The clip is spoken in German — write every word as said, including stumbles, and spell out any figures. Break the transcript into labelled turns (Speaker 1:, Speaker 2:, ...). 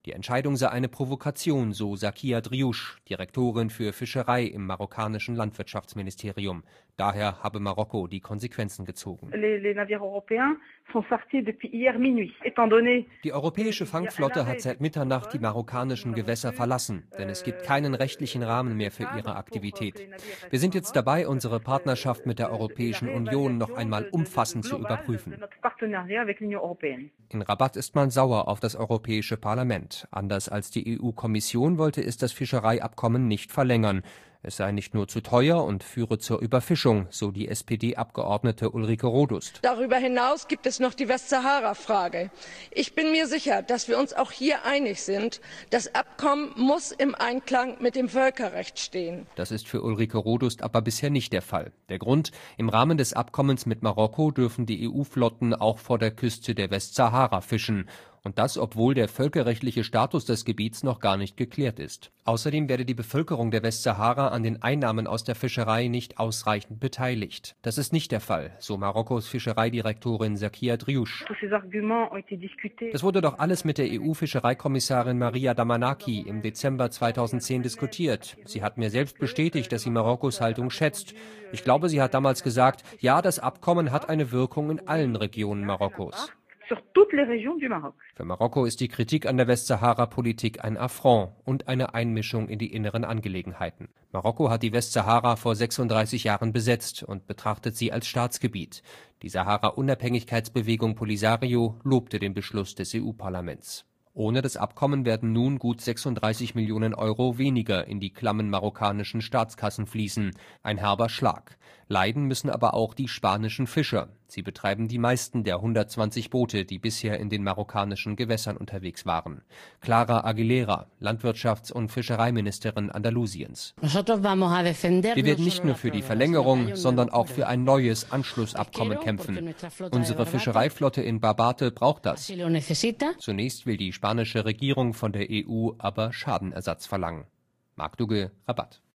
Speaker 1: Die Entscheidung sei eine Provokation, so Zakia Driouche, Direktorin für Fischerei im marokkanischen Landwirtschaftsministerium. Daher habe Marokko die Konsequenzen gezogen. Die europäische Fangflotte hat seit Mitternacht die marokkanischen Gewässer verlassen, denn es gibt keinen rechtlichen Rahmen mehr für ihre Aktivität. Wir sind jetzt dabei, unsere Partnerschaft mit der Europäischen Union noch einmal umfassend zu überprüfen. In Rabat ist man sauer auf das Europäische Parlament. Anders als die E U-Kommission wollte es das Fischereiabkommen nicht verlängern. Es sei nicht nur zu teuer und führe zur Überfischung, so die S P D-Abgeordnete Ulrike Rodust.
Speaker 2: Darüber hinaus gibt es noch die Westsahara-Frage. Ich bin mir sicher, dass wir uns auch hier einig sind. Das Abkommen muss im Einklang mit dem Völkerrecht stehen.
Speaker 1: Das ist für Ulrike Rodust aber bisher nicht der Fall. Der Grund: Im Rahmen des Abkommens mit Marokko dürfen die E U-Flotten auch vor der Küste der Westsahara fischen. Und das, obwohl der völkerrechtliche Status des Gebiets noch gar nicht geklärt ist. Außerdem werde die Bevölkerung der Westsahara an den Einnahmen aus der Fischerei nicht ausreichend beteiligt. Das ist nicht der Fall, so Marokkos Fischereidirektorin Zakia Driouche. Das wurde doch alles mit der E U-Fischereikommissarin Maria Damanaki im Dezember zweitausendzehn diskutiert. Sie hat mir selbst bestätigt, dass sie Marokkos Haltung schätzt. Ich glaube, sie hat damals gesagt, ja, das Abkommen hat eine Wirkung in allen Regionen Marokkos. Für Marokko ist die Kritik an der Westsahara-Politik ein Affront und eine Einmischung in die inneren Angelegenheiten. Marokko hat die Westsahara vor sechsunddreißig Jahren besetzt und betrachtet sie als Staatsgebiet. Die Sahara-Unabhängigkeitsbewegung Polisario lobte den Beschluss des E U-Parlaments. Ohne das Abkommen werden nun gut sechsunddreißig Millionen Euro weniger in die klammen marokkanischen Staatskassen fließen. Ein herber Schlag. Leiden müssen aber auch die spanischen Fischer. Sie betreiben die meisten der hundertzwanzig Boote, die bisher in den marokkanischen Gewässern unterwegs waren. Clara Aguilera, Landwirtschafts- und Fischereiministerin Andalusiens. Wir werden nicht nur für die Verlängerung, sondern auch für ein neues Anschlussabkommen kämpfen. Unsere Fischereiflotte in Barbate braucht das. Zunächst will die spanische Regierung von der E U aber Schadenersatz verlangen. Marc Dugge, Rabat.